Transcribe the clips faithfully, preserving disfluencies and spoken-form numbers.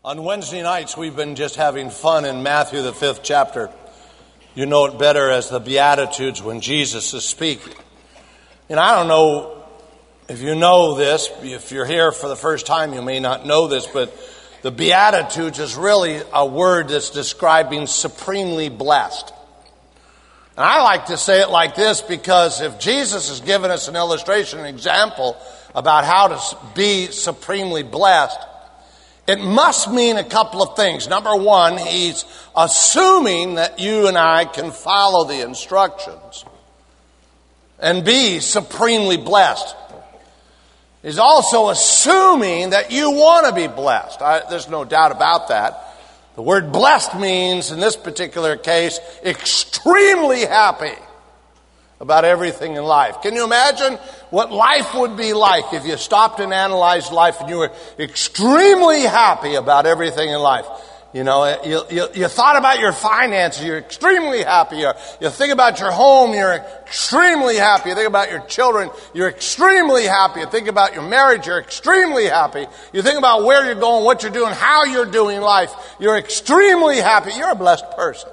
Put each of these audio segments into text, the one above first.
On Wednesday nights, we've been just having fun in Matthew, the fifth chapter. You know it better as the Beatitudes when Jesus is speaking. And I don't know if you know this. If you're here for the first time, you may not know this, but the Beatitudes is really a word that's describing supremely blessed. And I like to say it like this because if Jesus has given us an illustration, an example about how to be supremely blessed, it must mean a couple of things. Number one, he's assuming that you and I can follow the instructions and be supremely blessed. He's also assuming that you want to be blessed. I, there's no doubt about that. The word blessed means, in this particular case, extremely happy about everything in life. Can you imagine what life would be like if you stopped and analyzed life and you were extremely happy about everything in life? You know, you, you, you thought about your finances, you're extremely happy. You, you think about your home, you're extremely happy. You think about your children, you're extremely happy. You think about your marriage, you're extremely happy. You think about where you're going, what you're doing, how you're doing life, you're extremely happy. You're a blessed person.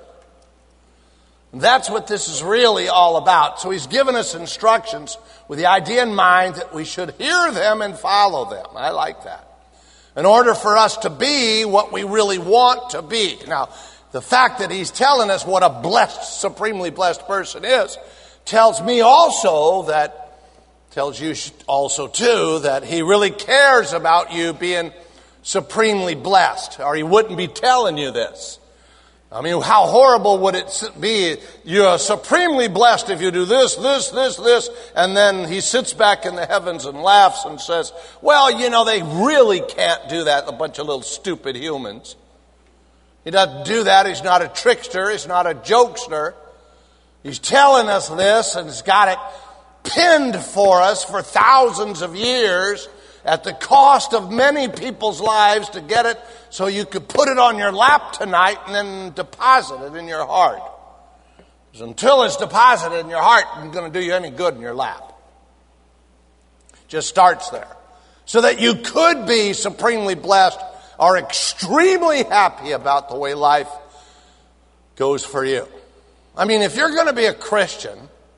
That's what this is really all about. So he's given us instructions with the idea in mind that we should hear them and follow them. I like that. In order for us to be what we really want to be. Now, the fact that he's telling us what a blessed, supremely blessed person is, tells me also that, tells you also too, that he really cares about you being supremely blessed, or he wouldn't be telling you this. I mean, how horrible would it be? You're supremely blessed if you do this, this, this, this, and then he sits back in the heavens and laughs and says, well, you know, they really can't do that, a bunch of little stupid humans. He doesn't do that. He's not a trickster. He's not a jokester. He's telling us this, and he's got it pinned for us for thousands of years at the cost of many people's lives to get it so you could put it on your lap tonight and then deposit it in your heart. Because until it's deposited in your heart, it's going to do you any good in your lap. It just starts there. So that you could be supremely blessed or extremely happy about the way life goes for you. I mean, if you're going to be a Christian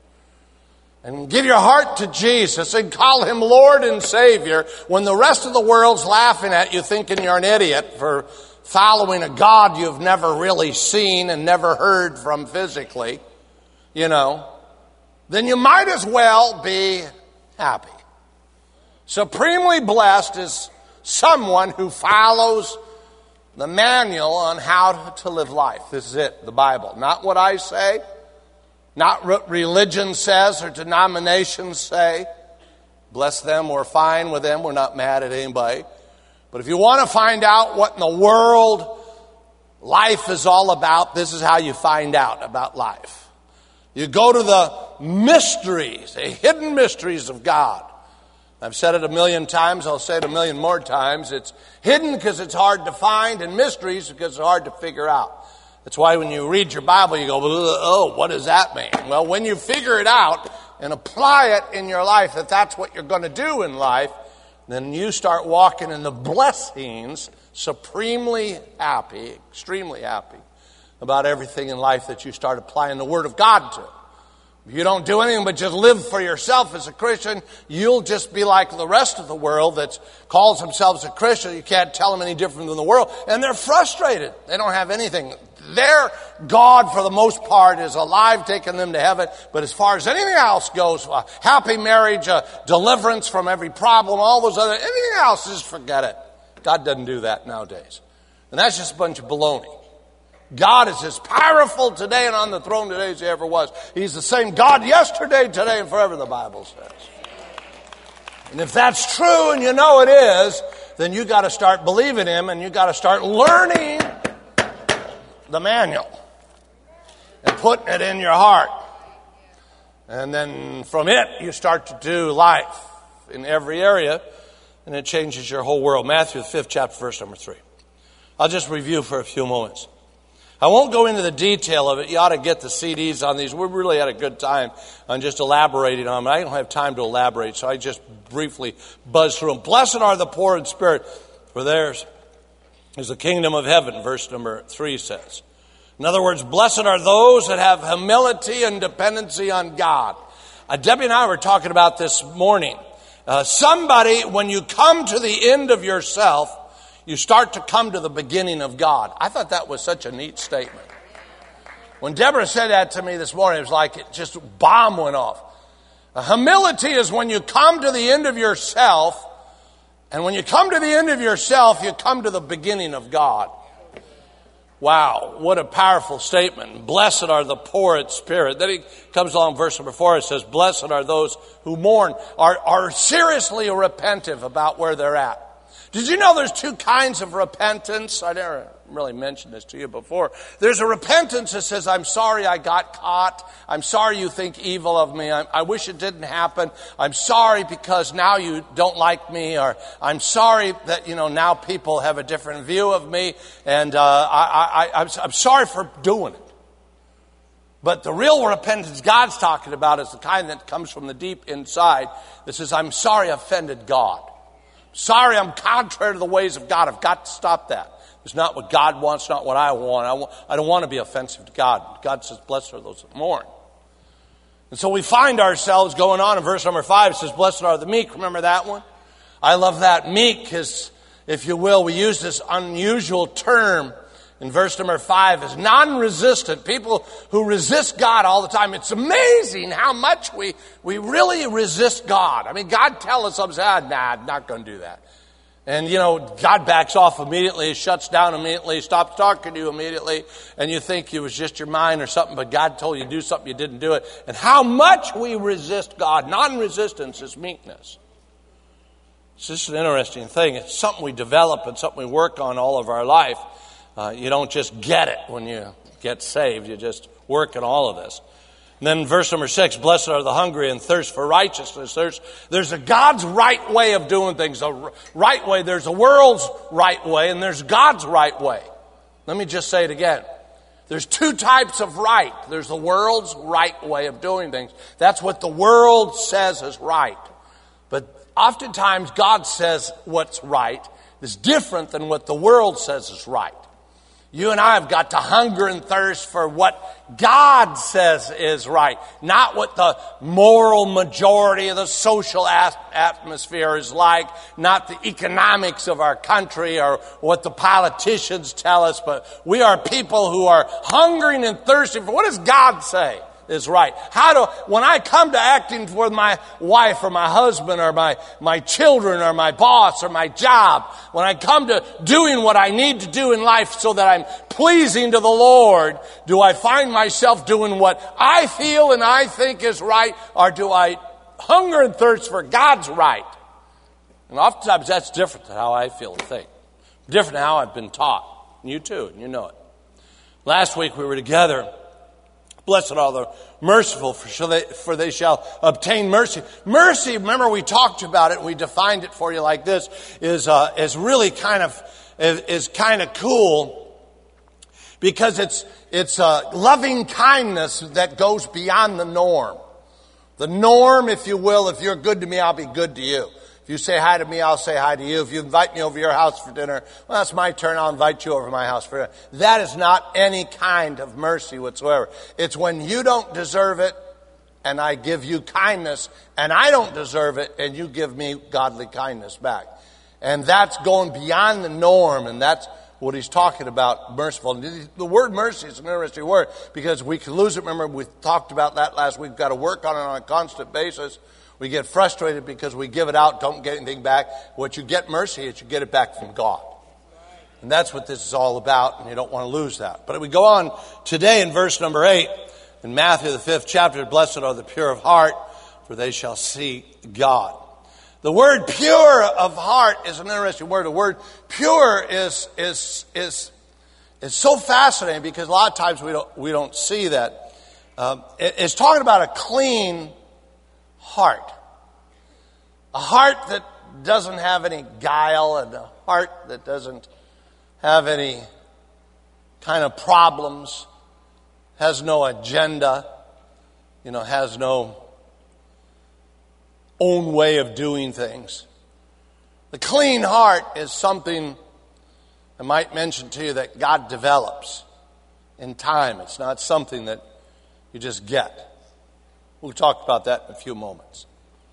and give your heart to Jesus and call him Lord and Savior when the rest of the world's laughing at you thinking you're an idiot for following a God you've never really seen and never heard from physically, you know, then you might as well be happy. Supremely blessed is someone who follows the manual on how to live life. This is it, the Bible. Not what I say. Not what religion says or denominations say. Bless them, we're fine with them, we're not mad at anybody. But if you want to find out what in the world life is all about, this is how you find out about life. You go to the mysteries, the hidden mysteries of God. I've said it a million times, I'll say it a million more times. It's hidden because it's hard to find, and mysteries because it's hard to figure out. That's why when you read your Bible, you go, oh, what does that mean? Well, when you figure it out and apply it in your life, that that's what you're going to do in life, then you start walking in the blessings, supremely happy, extremely happy about everything in life that you start applying the Word of God to. If you don't do anything but just live for yourself as a Christian, you'll just be like the rest of the world that calls themselves a Christian. You can't tell them any different than the world. And they're frustrated. They don't have anything. Their God, for the most part, is alive, taking them to heaven. But as far as anything else goes, a happy marriage, a deliverance from every problem, all those other, anything else, just forget it. God doesn't do that nowadays. And that's just a bunch of baloney. God is as powerful today and on the throne today as he ever was. He's the same God yesterday, today, and forever, the Bible says. And if that's true and you know it is, then you got to start believing him and you got to start learning the manual and putting it in your heart. And then from it, you start to do life in every area, and it changes your whole world. Matthew, the fifth chapter, verse number three. I'll just review for a few moments. I won't go into the detail of it. You ought to get the C Ds on these. We really had a good time on just elaborating on them. I don't have time to elaborate, so I just briefly buzz through them. Blessed are the poor in spirit, for theirs is the kingdom of heaven, verse number three says. In other words, blessed are those that have humility and dependency on God. Uh, Debbie and I were talking about this morning. Uh, somebody, when you come to the end of yourself, you start to come to the beginning of God. I thought that was such a neat statement. When Deborah said that to me this morning, it was like it just bomb went off. Uh, humility is when you come to the end of yourself, and when you come to the end of yourself, you come to the beginning of God. Wow, what a powerful statement. Blessed are the poor in spirit. Then he comes along, verse number four, it says, blessed are those who mourn, are, are seriously repentive about where they're at. Did you know there's two kinds of repentance? I never really mentioned this to you before. There's a repentance that says, I'm sorry I got caught. I'm sorry you think evil of me. I, I wish it didn't happen. I'm sorry because now you don't like me. Or I'm sorry that, you know, now people have a different view of me. And uh, I, I, I'm, I'm sorry for doing it. But the real repentance God's talking about is the kind that comes from the deep inside that says, I'm sorry I offended God. Sorry I'm contrary to the ways of God. I've got to stop that. It's not what God wants, not what I want. I, want, I don't want to be offensive to God. God says, blessed are those that mourn. And so we find ourselves going on in verse number five. It says, blessed are the meek. Remember that one? I love that. Meek is, if you will, we use this unusual term in verse number five as non-resistant. People who resist God all the time. It's amazing how much we, we really resist God. I mean, God tells us something, ah, nah, I'm not going to do that. And, you know, God backs off immediately, shuts down immediately, stops talking to you immediately, and you think it was just your mind or something, but God told you to do something, you didn't do it. And how much we resist God. Non-resistance is meekness. It's just an interesting thing. It's something we develop and something we work on all of our life. Uh, you don't just get it when you get saved. You just work in all of this. And then verse number six, blessed are the hungry and thirst for righteousness. There's, there's a God's right way of doing things, a right way. There's a world's right way, and there's God's right way. Let me just say it again. There's two types of right. There's the world's right way of doing things. That's what the world says is right. But oftentimes God says what's right is different than what the world says is right. You and I have got to hunger and thirst for what God says is right, not what the moral majority of the social atmosphere is like, not the economics of our country or what the politicians tell us, but we are people who are hungering and thirsting for what does God say is right. How do, when I come to acting for my wife or my husband or my, my children or my boss or my job, when I come to doing what I need to do in life so that I'm pleasing to the Lord, do I find myself doing what I feel and I think is right, or do I hunger and thirst for God's right? And oftentimes that's different than how I feel and think. Different than how I've been taught. And you too, and you know it. Last week we were together. Blessed are the merciful, for they, for they shall obtain mercy. Mercy, remember we talked about it, we defined it for you like this, is uh, is really kind of is, is kind of cool because it's it's uh, loving kindness that goes beyond the norm. The norm, if you will, if you're good to me, I'll be good to you. If you say hi to me, I'll say hi to you. If you invite me over your house for dinner, well, that's my turn. I'll invite you over to my house for dinner. That is not any kind of mercy whatsoever. It's when you don't deserve it and I give you kindness, and I don't deserve it and you give me godly kindness back. And that's going beyond the norm, and that's what he's talking about, merciful. The word mercy is an interesting word because we can lose it. Remember, we talked about that last week. We've got to work on it on a constant basis. We get frustrated because we give it out, don't get anything back. What you get mercy is you get it back from God. And that's what this is all about, and you don't want to lose that. But we go on today in verse number eight, in Matthew the fifth chapter, blessed are the pure of heart, for they shall see God. The word pure of heart is an interesting word. The word pure is is is is so fascinating because a lot of times we don't we don't see that. Um, it, it's talking about a clean heart. A heart that doesn't have any guile, and a heart that doesn't have any kind of problems, has no agenda, you know, has no own way of doing things. The clean heart is something I might mention to you that God develops in time. It's not something that you just get. We'll talk about that in a few moments.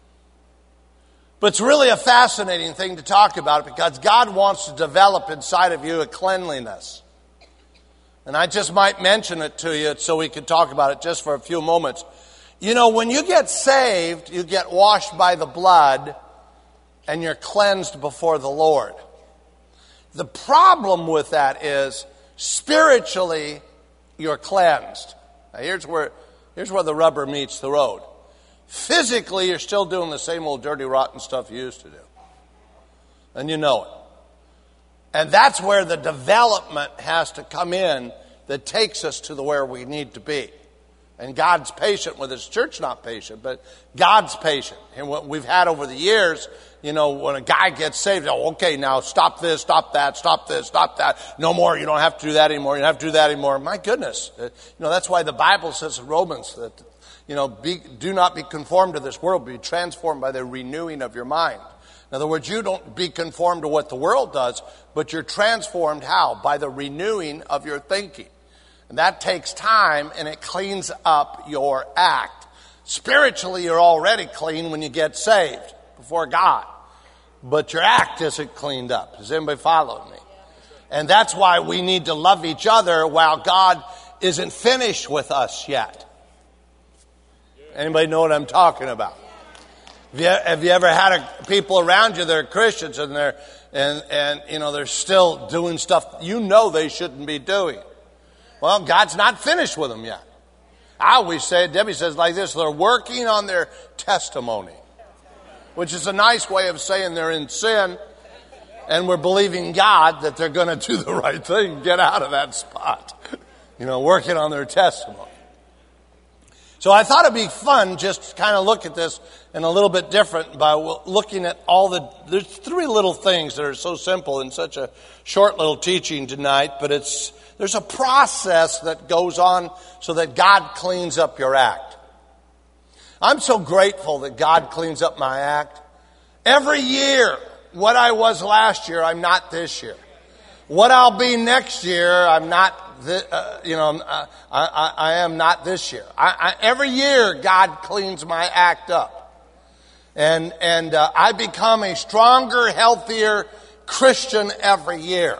But it's really a fascinating thing to talk about because God wants to develop inside of you a cleanliness. And I just might mention it to you so we can talk about it just for a few moments. You know, when you get saved, you get washed by the blood and you're cleansed before the Lord. The problem with that is spiritually you're cleansed. Now here's where here's where the rubber meets the road. Physically, you're still doing the same old dirty, rotten stuff you used to do. And you know it. And that's where the development has to come in that takes us to the where we need to be. And God's patient with His church, not patient, but God's patient. And what we've had over the years, you know, when a guy gets saved, oh, okay, now stop this, stop that, stop this, stop that. No more, you don't have to do that anymore, you don't have to do that anymore. My goodness. You know, that's why the Bible says in Romans that, you know, be, do not be conformed to this world, be transformed by the renewing of your mind. In other words, you don't be conformed to what the world does, but you're transformed how? By the renewing of your thinking. And that takes time, and it cleans up your act. Spiritually, you're already clean when you get saved before God. But your act isn't cleaned up. Is anybody following me? And that's why we need to love each other while God isn't finished with us yet. Anybody know what I'm talking about? Have you, have you ever had a, people around you that are Christians and they're and and you know they're still doing stuff you know they shouldn't be doing? Well, God's not finished with them yet. I always say, Debbie says like this: they're working on their testimony, which is a nice way of saying they're in sin, and we're believing God that they're going to do the right thing, get out of that spot. You know, working on their testimony. So I thought it'd be fun just to kind of look at this in a little bit different by looking at all the, there's three little things that are so simple in such a short little teaching tonight, but it's, there's a process that goes on so that God cleans up your act. I'm so grateful that God cleans up my act. Every year, what I was last year, I'm not this year. What I'll be next year, I'm not This, uh, you know, uh, I, I, I am not this year. I, I, every year, God cleans my act up, and and uh, I become a stronger, healthier Christian every year.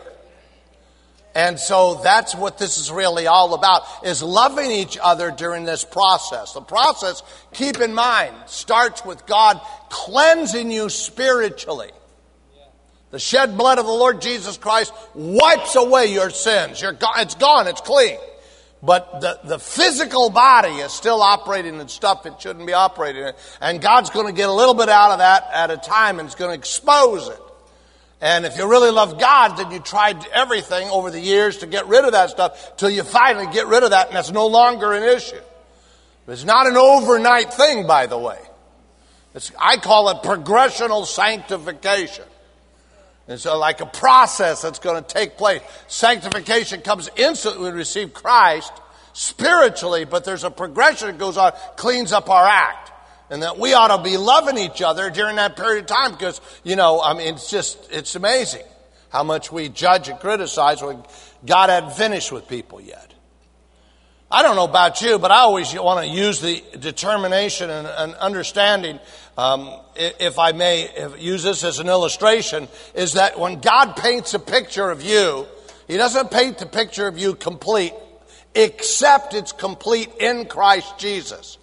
And so that's what this is really all about: is loving each other during this process. The process, keep in mind, starts with God cleansing you spiritually. The shed blood of the Lord Jesus Christ wipes away your sins. You're go- it's gone. It's clean. But the, the physical body is still operating in stuff it shouldn't be operating in. And God's going to get a little bit out of that at a time, and it's going to expose it. And if you really love God, then you tried everything over the years to get rid of that stuff till you finally get rid of that, and that's no longer an issue. It's not an overnight thing, by the way. It's, I call it progressional sanctification. It's like a process that's going to take place. Sanctification comes instantly when we receive Christ spiritually, but there's a progression that goes on, cleans up our act. And that we ought to be loving each other during that period of time because, you know, I mean, it's just, it's amazing how much we judge and criticize when God hadn't finished with people yet. I don't know about you, but I always want to use the determination and, and understanding, um, if I may if, use this as an illustration, is that when God paints a picture of you, He doesn't paint the picture of you complete, except it's complete in Christ Jesus.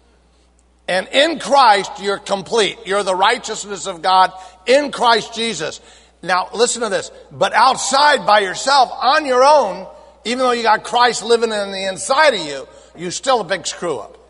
And in Christ, you're complete. You're the righteousness of God in Christ Jesus. Now, listen to this. But outside by yourself, on your own, even though you got Christ living in the inside of you, you're still a big screw up.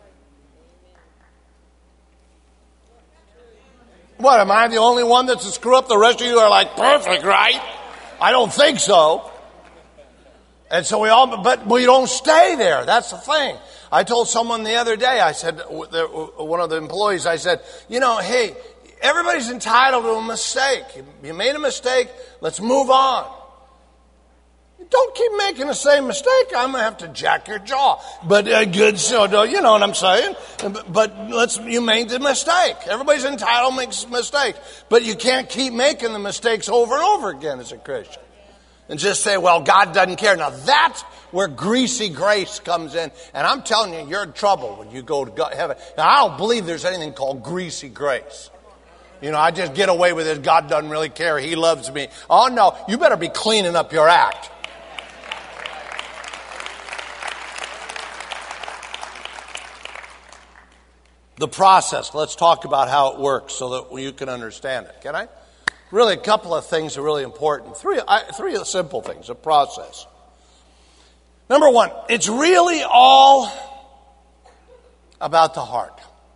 What, am I the only one that's a screw up? The rest of you are like perfect, right? I don't think so. And so we all, but we don't stay there. That's the thing. I told someone the other day, I said, one of the employees, I said, you know, hey, everybody's entitled to a mistake. You made a mistake, let's move on. Don't keep making the same mistake. I'm going to have to jack your jaw. But uh, good, so you know what I'm saying. But, but let's you made the mistake. Everybody's entitled to make mistakes, but you can't keep making the mistakes over and over again as a Christian. and just say, well, God doesn't care. Now that's where greasy grace comes in. And I'm telling you, you're in trouble when you go to God, heaven. Now I don't believe there's anything called greasy grace. You know, I just get away with it. God doesn't really care. He loves me. Oh no, you better be cleaning up your act. The process. Let's talk about how it works so that you can understand it. Can I? Really, a couple of things are really important. Three, I, three simple things. A process. Number one, it's really all about the heart.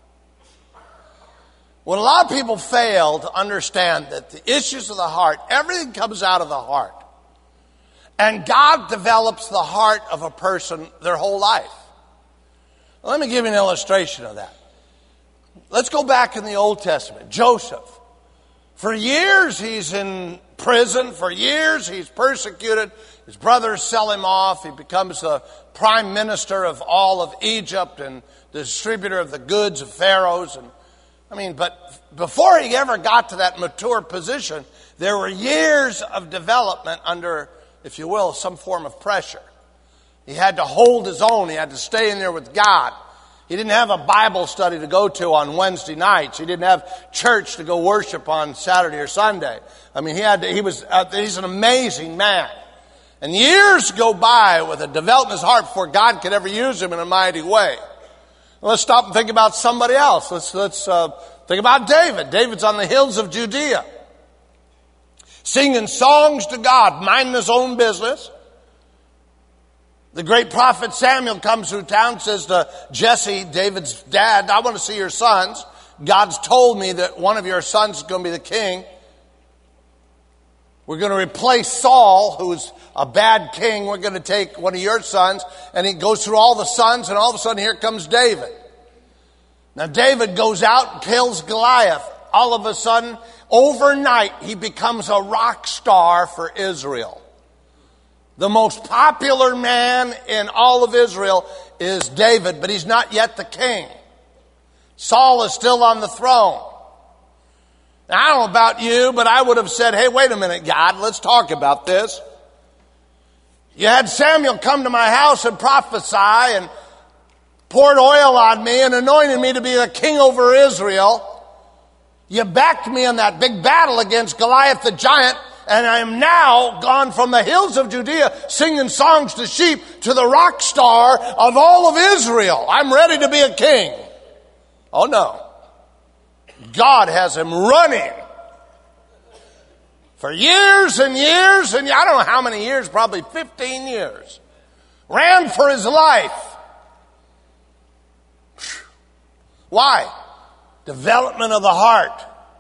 When a lot of people fail to understand that the issues of the heart, everything comes out of the heart. And God develops the heart of a person their whole life. Let me give you an illustration of that. Let's go back in the Old Testament. Joseph. For years he's in prison. For years he's persecuted. His brothers sell him off. He becomes the prime minister of all of Egypt and the distributor of the goods of Pharaoh's. And I mean, but before he ever got to that mature position, there were years of development under, if you will, some form of pressure. He had to hold his own. He had to stay in there with God. He didn't have a Bible study to go to on Wednesday nights. He didn't have church to go worship on Saturday or Sunday. I mean, he had to, he was, uh, he's an amazing man. And years go by with a development of his heart before God could ever use him in a mighty way. Well, let's stop and think about somebody else. Let's, let's, uh, think about David. David's on the hills of Judea, singing songs to God, minding his own business. The great prophet Samuel comes through town and says to Jesse, David's dad, I want to see your sons. God's told me that one of your sons is going to be the king. We're going to replace Saul, who's a bad king. We're going to take one of your sons. And he goes through all the sons, and all of a sudden here comes David. Now David goes out and kills Goliath. All of a sudden, overnight, he becomes a rock star for Israel. The most popular man in all of Israel is David, but he's not yet the king. Saul is still on the throne. Now, I don't know about you, but I would have said, hey, wait a minute, God, let's talk about this. You had Samuel come to my house and prophesy and poured oil on me and anointed me to be the king over Israel. You backed me in that big battle against Goliath the giant. And I am now gone from the hills of Judea singing songs to sheep to the rock star of all of Israel. I'm ready to be a king. Oh no. God has him running for years and years and I don't know how many years, probably fifteen years. Ran for his life. Why? Development of the heart.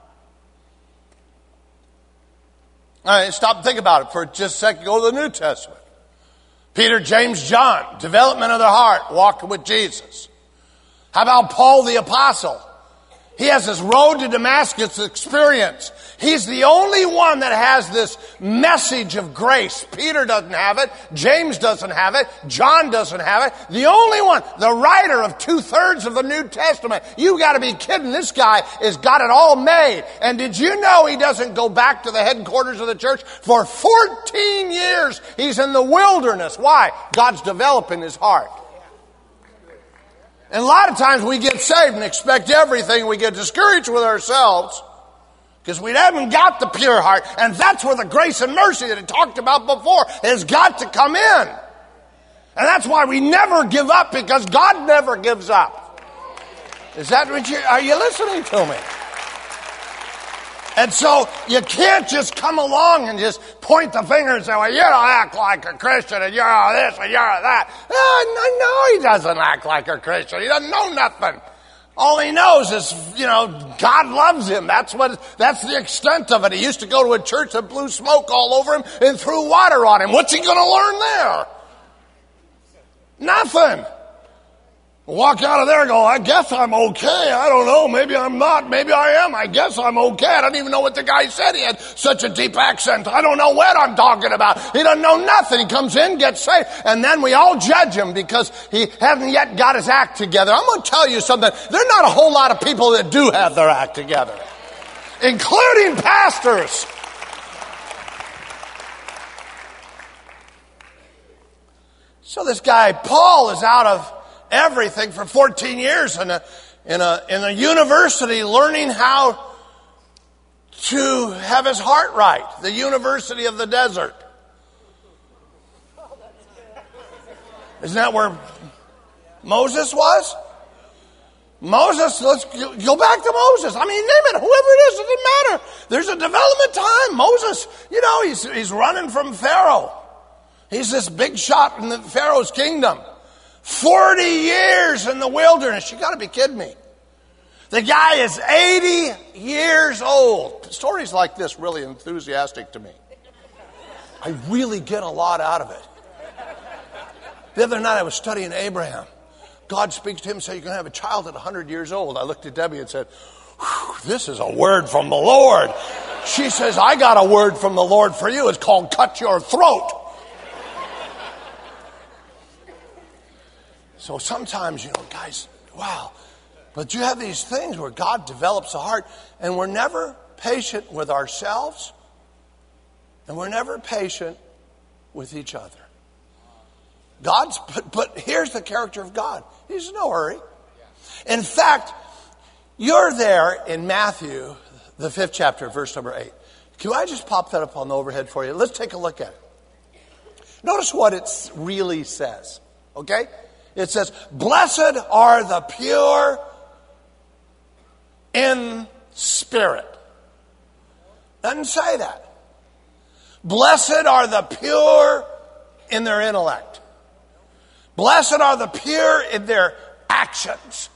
All right, stop and think about it for just a second. Go to the New Testament. Peter, James, John, development of the heart, walking with Jesus. How about Paul the Apostle? He has this road to Damascus experience. He's the only one that has this message of grace. Peter doesn't have it. James doesn't have it. John doesn't have it. The only one, the writer of two-thirds of the New Testament. You got to be kidding. This guy has got it all made. And did you know he doesn't go back to the headquarters of the church? For fourteen years, he's in the wilderness. Why? God's developing his heart. And a lot of times we get saved and expect everything. We get discouraged with ourselves because we haven't got the pure heart. And that's where the grace and mercy that I talked about before has got to come in. And that's why we never give up, because God never gives up. Is that what you, are you listening to me? And so you can't just come along and just point the finger and say, well, you don't act like a Christian and you're all this and you're all that. Oh, no, he doesn't act like a Christian. He doesn't know nothing. All he knows is, you know, God loves him. That's what, that's the extent of it. He used to go to a church that blew smoke all over him and threw water on him. What's he going to learn there? Nothing. Walk out of there and go, I guess I'm okay. I don't know. Maybe I'm not. Maybe I am. I guess I'm okay. I don't even know what the guy said. He had such a deep accent. I don't know what I'm talking about. He doesn't know nothing. He comes in, gets saved, and then we all judge him because he hasn't yet got his act together. I'm going to tell you something. There are not a whole lot of people that do have their act together, including pastors. So this guy, Paul, is out of everything for fourteen years in a, in a, in a university learning how to have his heart right. The University of the Desert. Isn't that where Moses was? Moses, let's go back to Moses. I mean, name it, whoever it is, it doesn't matter. There's a development time. Moses, you know, he's, he's running from Pharaoh. He's this big shot in the Pharaoh's kingdom. forty years in the wilderness. You got to be kidding me. The guy is eighty years old. Stories like this really enthusiastic to me. I really get a lot out of it. The other night I was studying Abraham. God speaks to him and says, you're going to have a child at one hundred years old. I looked at Debbie and said, this is a word from the Lord. She says, I got a word from the Lord for you. It's called cut your throat. So sometimes, you know, guys, wow. But you have these things where God develops a heart, and we're never patient with ourselves, and we're never patient with each other. God's, but, but here's the character of God. He's in no hurry. In fact, you're there in Matthew, the fifth chapter, verse number eight. Can I just pop that up on the overhead for you? Let's take a look at it. Notice what it really says, okay? It says, blessed are the pure in spirit. Doesn't say that. Blessed are the pure in their intellect. Blessed are the pure in their actions.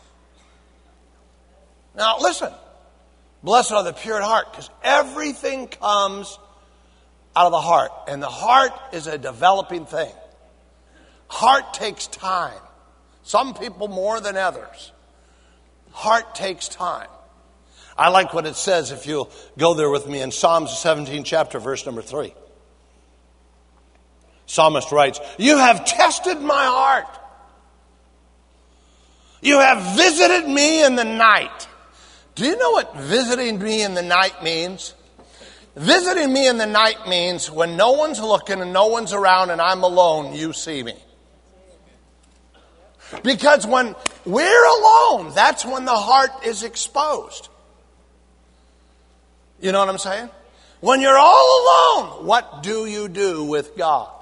Now listen. Blessed are the pure in heart, because everything comes out of the heart. And the heart is a developing thing. Heart takes time. Some people more than others. Heart takes time. I like what it says, if you'll go there with me, in Psalms seventeenth chapter, verse number three. Psalmist writes, you have tested my heart. You have visited me in the night. Do you know what visiting me in the night means? Visiting me in the night means when no one's looking and no one's around and I'm alone, you see me. Because when we're alone, that's when the heart is exposed. You know what I'm saying? When you're all alone, what do you do with God?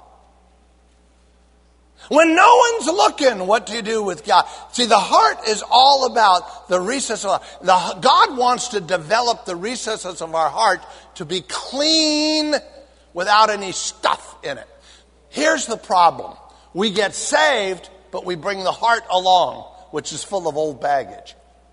When no one's looking, what do you do with God? See, the heart is all about the recesses of the God wants to develop the recesses of our heart to be clean without any stuff in it. Here's the problem. We get saved, but we bring the heart along, which is full of old baggage.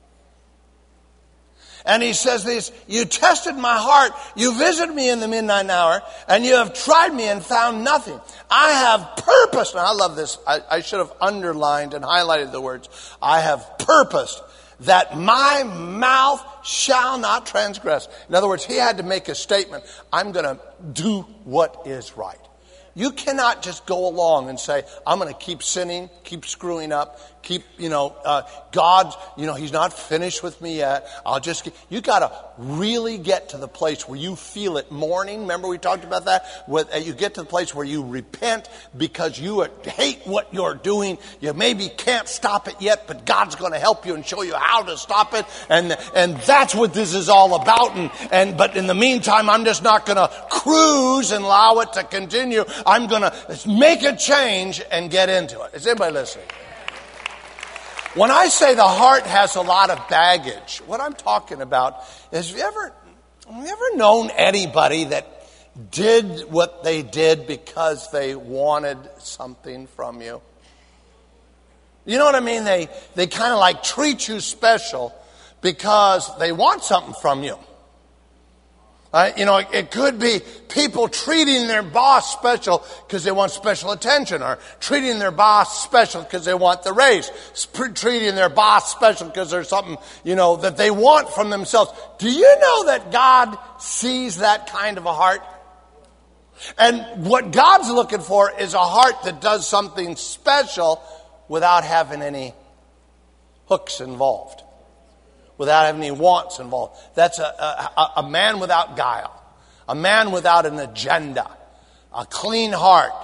And he says this, you tested my heart, you visited me in the midnight hour, and you have tried me and found nothing. I have purposed, and I love this, I, I should have underlined and highlighted the words, I have purposed that my mouth shall not transgress. In other words, he had to make a statement, I'm going to do what is right. You cannot just go along and say, I'm going to keep sinning, keep screwing up, keep, you know, uh, God, you know, he's not finished with me yet. I'll just get, you got to really get to the place where you feel it mourning. Remember we talked about that? With, uh, you get to the place where you repent because you hate what you're doing. You maybe can't stop it yet, but God's going to help you and show you how to stop it. And, and that's what this is all about. And, and, but in the meantime, I'm just not going to cruise and allow it to continue. I'm going to make a change and get into it. Is anybody listening? When I say the heart has a lot of baggage, what I'm talking about is, have you ever, have you ever known anybody that did what they did because they wanted something from you? You know what I mean? They, they kind of like treat you special because they want something from you. Uh, you know, it, it could be people treating their boss special because they want special attention, or treating their boss special because they want the raise, Sp- treating their boss special because there's something, you know, that they want from themselves. Do you know that God sees that kind of a heart? And what God's looking for is a heart that does something special without having any hooks involved. Without having any wants involved. That's a, a, a man without guile. A man without an agenda. A clean heart.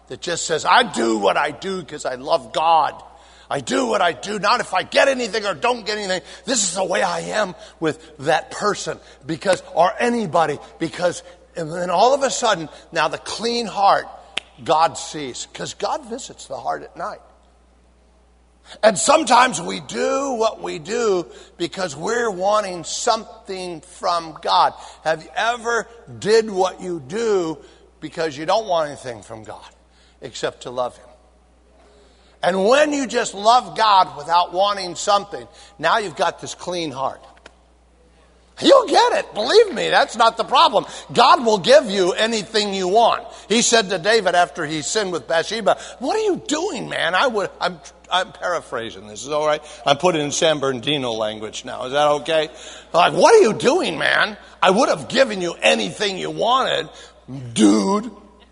that just says, I do what I do because I love God. I do what I do, not if I get anything or don't get anything. This is the way I am with that person because, or anybody, because, and then all of a sudden, now the clean heart, God sees, because God visits the heart at night. And sometimes we do what we do because we're wanting something from God. Have you ever did what you do because you don't want anything from God except to love Him? And when you just love God without wanting something, now you've got this clean heart. You'll get it. Believe me, that's not the problem. God will give you anything you want. He said to David after he sinned with Bathsheba, what are you doing, man? I would, I'm, I'm paraphrasing this. Is all right? I'm putting it in San Bernardino language now. Is that okay? Like, what are you doing, man? I would have given you anything you wanted, dude.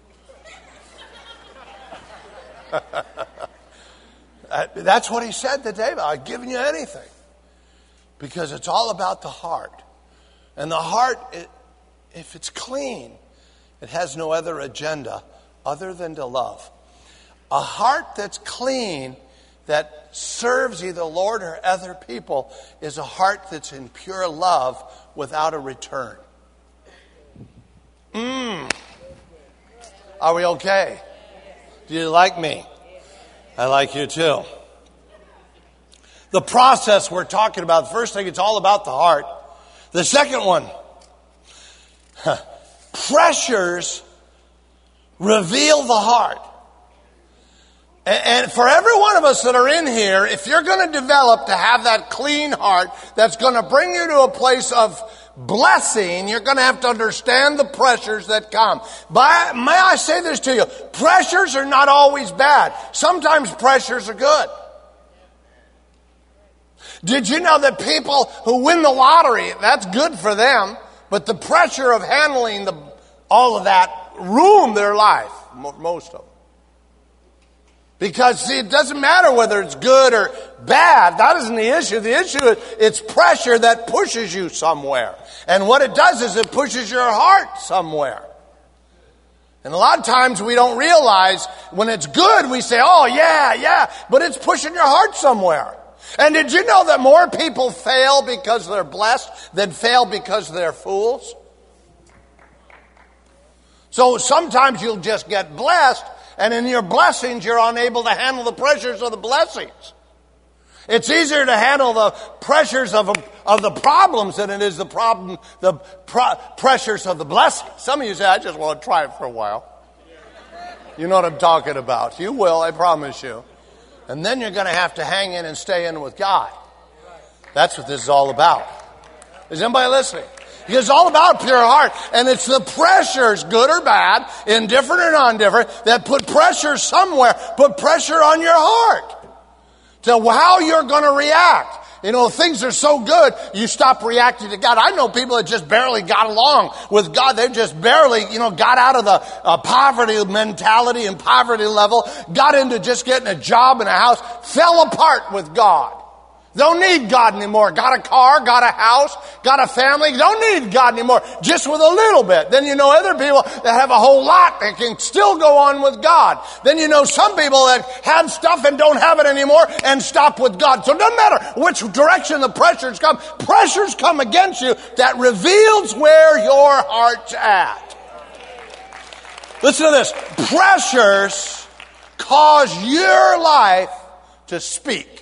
That's what he said to David. I've given you anything. Because it's all about the heart. And the heart, it, if it's clean, it has no other agenda other than to love. A heart that's clean, that serves either the Lord or other people, is a heart that's in pure love without a return. Mmm. Are we okay? Do you like me? I like you too. The process we're talking about, the first thing, it's all about the heart. The second one, pressures reveal the heart. And for every one of us that are in here, if you're going to develop to have that clean heart that's going to bring you to a place of blessing, you're going to have to understand the pressures that come. But may I say this to you? Pressures are not always bad. Sometimes pressures are good. Did you know that people who win the lottery, that's good for them, but the pressure of handling the, all of that ruin their life, most of them. Because, see, it doesn't matter whether it's good or bad. That isn't the issue. The issue is it's pressure that pushes you somewhere. And what it does is it pushes your heart somewhere. And a lot of times we don't realize when it's good, we say, oh, yeah, yeah, but it's pushing your heart somewhere. And did you know that more people fail because they're blessed than fail because they're fools? So sometimes you'll just get blessed, and in your blessings, you're unable to handle the pressures of the blessings. It's easier to handle the pressures of, of the problems than it is the problem, the pro- pressures of the blessings. Some of you say, I just want to try it for a while. You know what I'm talking about. You will, I promise you. And then you're going to have to hang in and stay in with God. That's what this is all about. Is anybody listening? It's all about pure heart. And it's the pressures, good or bad, indifferent or non-different, that put pressure somewhere, put pressure on your heart to how you're going to react. You know, things are so good, you stop reacting to God. I know people that just barely got along with God. They just barely, you know, got out of the uh, poverty mentality and poverty level, got into just getting a job and a house, fell apart with God. Don't need God anymore. Got a car, got a house, got a family. Don't need God anymore. Just with a little bit. Then you know other people that have a whole lot that can still go on with God. Then you know some people that have stuff and don't have it anymore and stop with God. So it doesn't matter which direction the pressures come. Pressures come against you that reveals where your heart's at. Listen to this. Pressures cause your life to speak.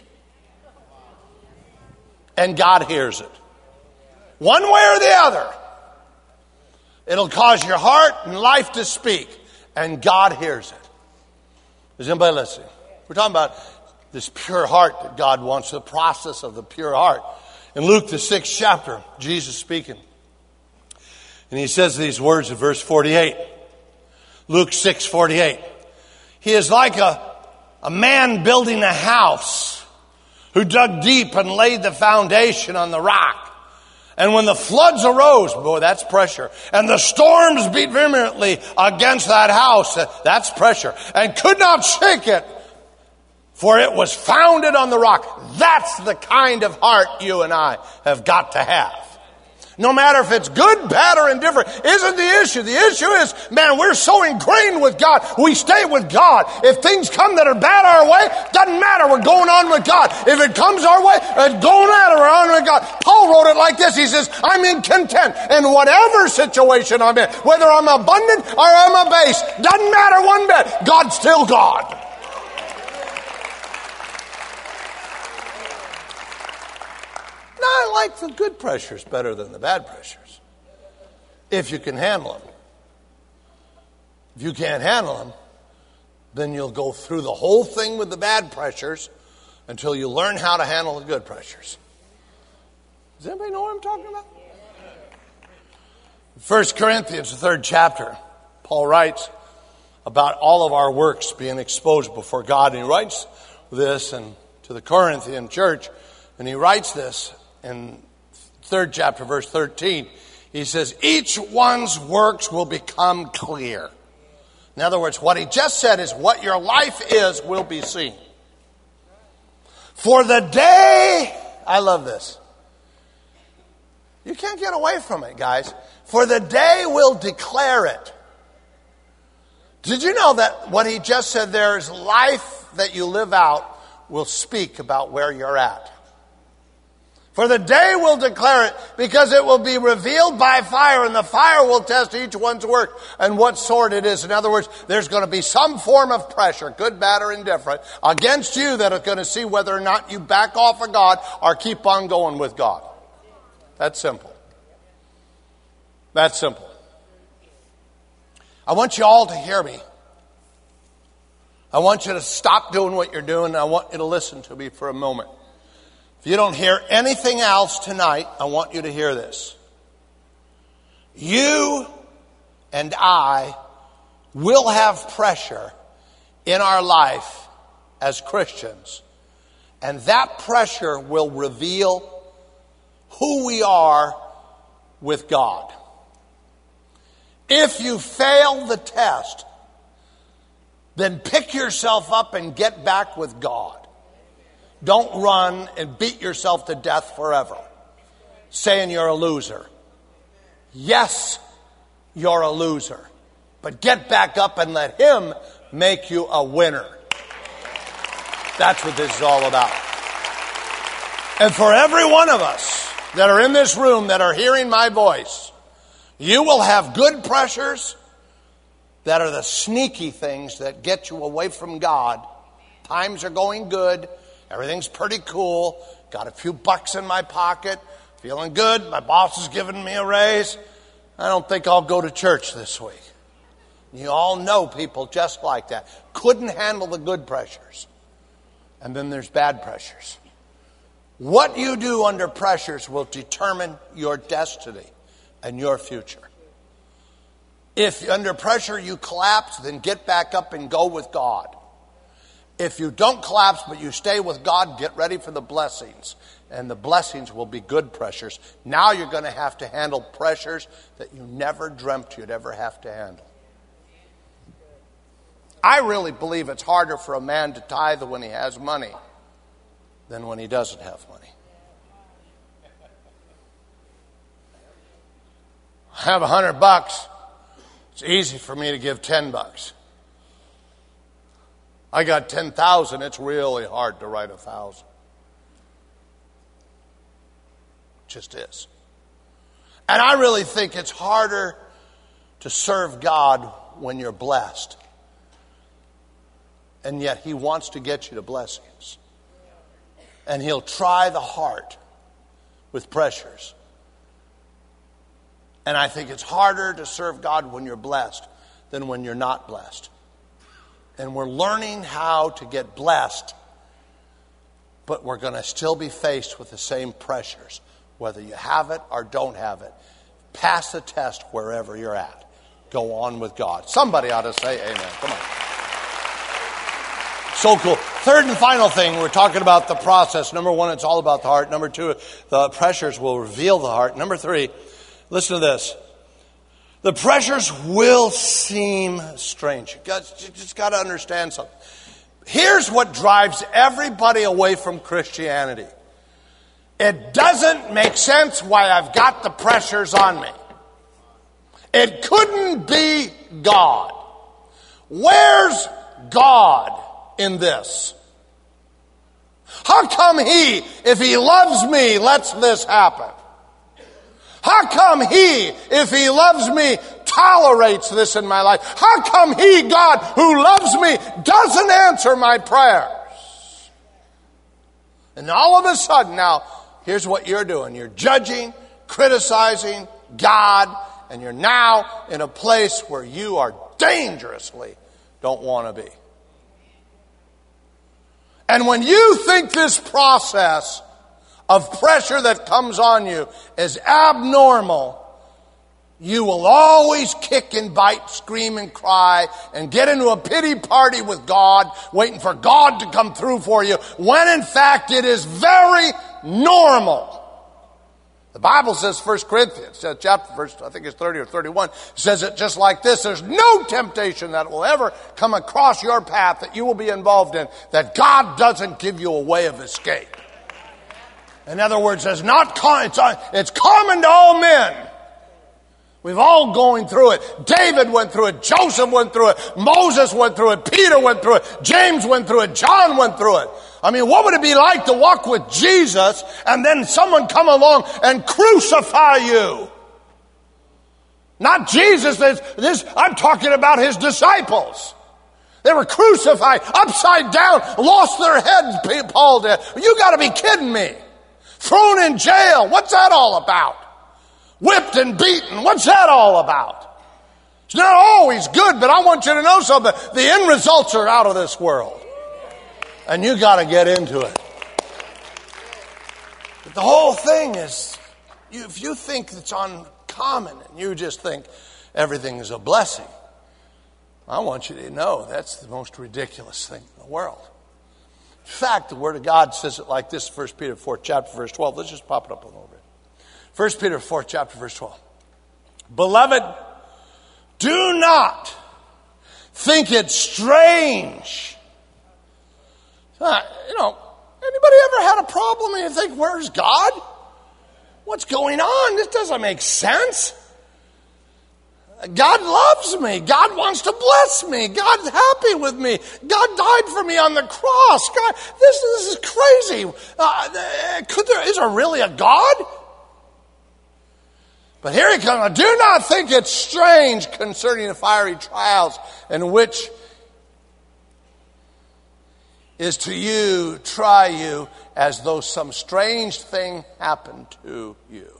And God hears it. One way or the other. It'll cause your heart and life to speak. And God hears it. Is anybody listening? We're talking about this pure heart that God wants, the process of the pure heart. In Luke, the sixth chapter, Jesus speaking. And he says these words in verse forty-eight. Luke six forty-eight. He is like a, a man building a house, who dug deep and laid the foundation on the rock. And when the floods arose, boy, that's pressure. And the storms beat vehemently against that house, that's pressure. And could not shake it, for it was founded on the rock. That's the kind of heart you and I have got to have. No matter if it's good, bad, or indifferent, isn't the issue. The issue is, man, we're so ingrained with God. We stay with God. If things come that are bad our way, doesn't matter. We're going on with God. If it comes our way, it's going at it. We're on with God. Paul wrote it like this. He says, I'm in content in whatever situation I'm in. Whether I'm abundant or I'm abased, doesn't matter one bit. God's still God. Now, I like the good pressures better than the bad pressures, if you can handle them. If you can't handle them, then you'll go through the whole thing with the bad pressures until you learn how to handle the good pressures. Does anybody know what I'm talking about? First Corinthians, the third chapter, Paul writes about all of our works being exposed before God. And he writes this and to the Corinthian church, and he writes this in third chapter, verse thirteen. He says, each one's works will become clear. In other words, what he just said is what your life is will be seen. For the day, I love this. You can't get away from it, guys. For the day will declare it. Did you know that what he just said there is life that you live out will speak about where you're at? For the day will declare it, because it will be revealed by fire, and the fire will test each one's work and what sort it is. In other words, there's going to be some form of pressure, good, bad, or indifferent, against you that are going to see whether or not you back off of God or keep on going with God. That's simple. That's simple. I want you all to hear me. I want you to stop doing what you're doing, and I want you to listen to me for a moment. If you don't hear anything else tonight, I want you to hear this. You and I will have pressure in our life as Christians, and that pressure will reveal who we are with God. If you fail the test, then pick yourself up and get back with God. Don't run and beat yourself to death forever, saying you're a loser. Yes, you're a loser. But get back up and let Him make you a winner. That's what this is all about. And for every one of us that are in this room that are hearing my voice, you will have good pressures that are the sneaky things that get you away from God. Times are going good. Everything's pretty cool. Got a few bucks in my pocket. Feeling good. My boss is giving me a raise. I don't think I'll go to church this week. You all know people just like that. Couldn't handle the good pressures. And then there's bad pressures. What you do under pressures will determine your destiny and your future. If under pressure you collapse, then get back up and go with God. If you don't collapse, but you stay with God, get ready for the blessings. And the blessings will be good pressures. Now you're going to have to handle pressures that you never dreamt you'd ever have to handle. I really believe it's harder for a man to tithe when he has money than when he doesn't have money. I have a hundred bucks. It's easy for me to give ten bucks. I got ten thousand. It's really hard to write a thousand. It just is. And I really think it's harder to serve God when you're blessed. And yet He wants to get you to blessings. And He'll try the heart with pressures. And I think it's harder to serve God when you're blessed than when you're not blessed. And we're learning how to get blessed, but we're going to still be faced with the same pressures, whether you have it or don't have it. Pass the test wherever you're at. Go on with God. Somebody ought to say amen. Come on. So cool. Third and final thing, we're talking about the process. Number one, it's all about the heart. Number two, the pressures will reveal the heart. Number three, listen to this. The pressures will seem strange. You, got, you just got to understand something. Here's what drives everybody away from Christianity. It doesn't make sense why I've got the pressures on me. It couldn't be God. Where's God in this? How come he, if he loves me, lets this happen? How come he, if he loves me, tolerates this in my life? How come he, God, who loves me, doesn't answer my prayers? And all of a sudden now, here's what you're doing. You're judging, criticizing God, and you're now in a place where you are dangerously don't want to be. And when you think this process of pressure that comes on you is abnormal, you will always kick and bite, scream and cry, and get into a pity party with God, waiting for God to come through for you, when in fact it is very normal. The Bible says, First Corinthians, chapter, verse, I think it's thirty or thirty-one, says it just like this: there's no temptation that will ever come across your path that you will be involved in that God doesn't give you a way of escape. In other words, it's not com- it's, uh, it's common to all men. We've all going through it. David went through it. Joseph went through it. Moses went through it. Peter went through it. James went through it. John went through it. I mean, what would it be like to walk with Jesus and then someone come along and crucify you? Not Jesus. This, this, I'm talking about his disciples. They were crucified upside down, lost their heads, Paul did. You got to be kidding me. Thrown in jail. What's that all about? Whipped and beaten. What's that all about? It's not always good, but I want you to know something. The end results are out of this world. And you got to get into it. But the whole thing is, you, if you think it's uncommon and you just think everything is a blessing, I want you to know that's the most ridiculous thing in the world. In fact, the Word of God says it like this, First Peter fourth chapter, verse twelve. Let's just pop it up a little bit. First Peter fourth chapter, verse twelve. Beloved, do not think it strange. Uh, you know, anybody ever had a problem and you think, where's God? What's going on? This doesn't make sense. God loves me. God wants to bless me. God's happy with me. God died for me on the cross. God, this, this is crazy. Uh, could there, is there really a God? But here he comes. Do not think it strange concerning the fiery trials in which is to you, try you, as though some strange thing happened to you.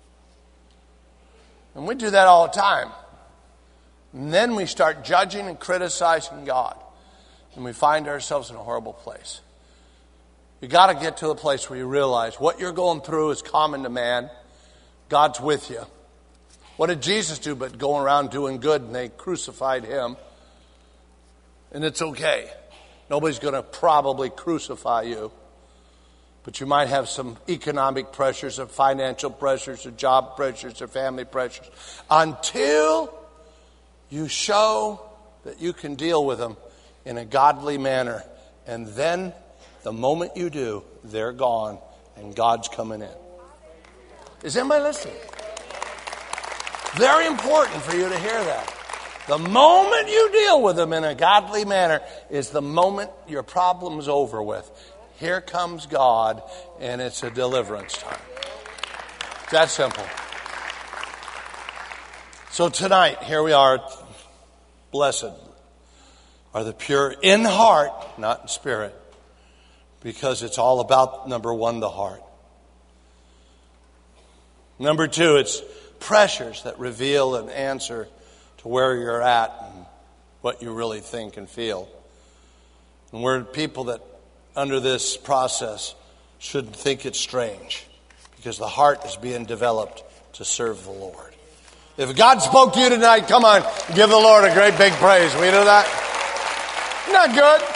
And we do that all the time. And then we start judging and criticizing God. And we find ourselves in a horrible place. You got to get to a place where you realize what you're going through is common to man. God's with you. What did Jesus do but going around doing good, and they crucified him? And it's okay. Nobody's going to probably crucify you. But you might have some economic pressures or financial pressures or job pressures or family pressures. Until you show that you can deal with them in a godly manner. And then the moment you do, they're gone and God's coming in. Is anybody listening? Very important for you to hear that. The moment you deal with them in a godly manner is the moment your problem's over with. Here comes God, and it's a deliverance time. It's that simple. So tonight, here we are. Blessed are the pure in heart, not in spirit, because it's all about, number one, the heart. Number two, it's pressures that reveal an answer to where you're at and what you really think and feel. And we're people that, under this process, shouldn't think it's strange, because the heart is being developed to serve the Lord. If God spoke to you tonight, come on, give the Lord a great big praise. Will you do that? Isn't that good?